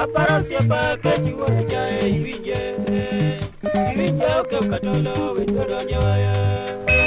Parasia package wala jae iwinje ke katolo witoro nyawaya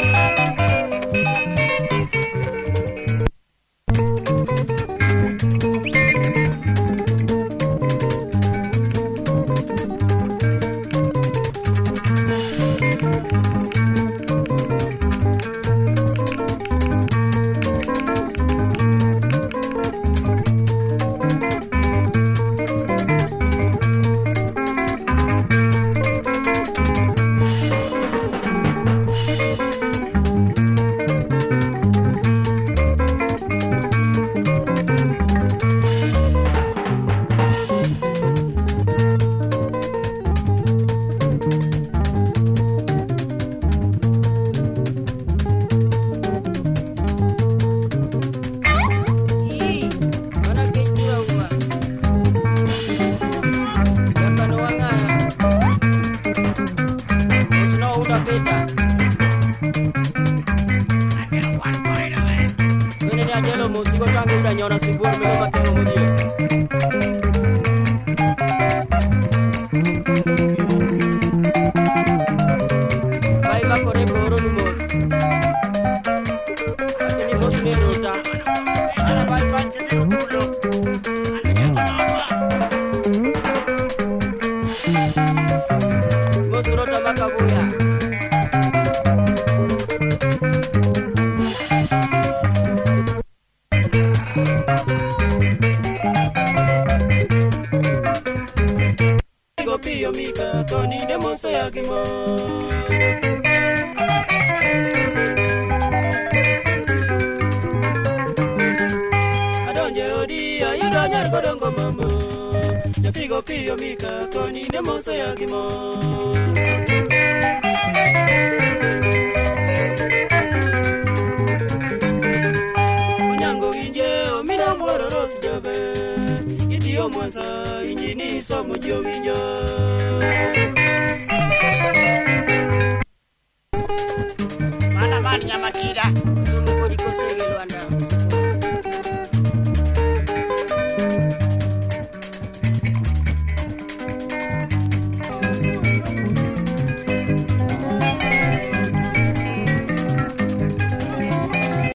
Nyona sibur me matero mo dia Vai va corre coro numos Ateni mos ne rota Ana vai pan que dir culo Mos rota makabuya Pio mika toni de monso yagimo Adonje odi ayudo nyar godongo mambo Yafigo pio mika toni de monso yagimo Unyango inje omino mworo rosi jobe Idio mwanza injini somo jovinjo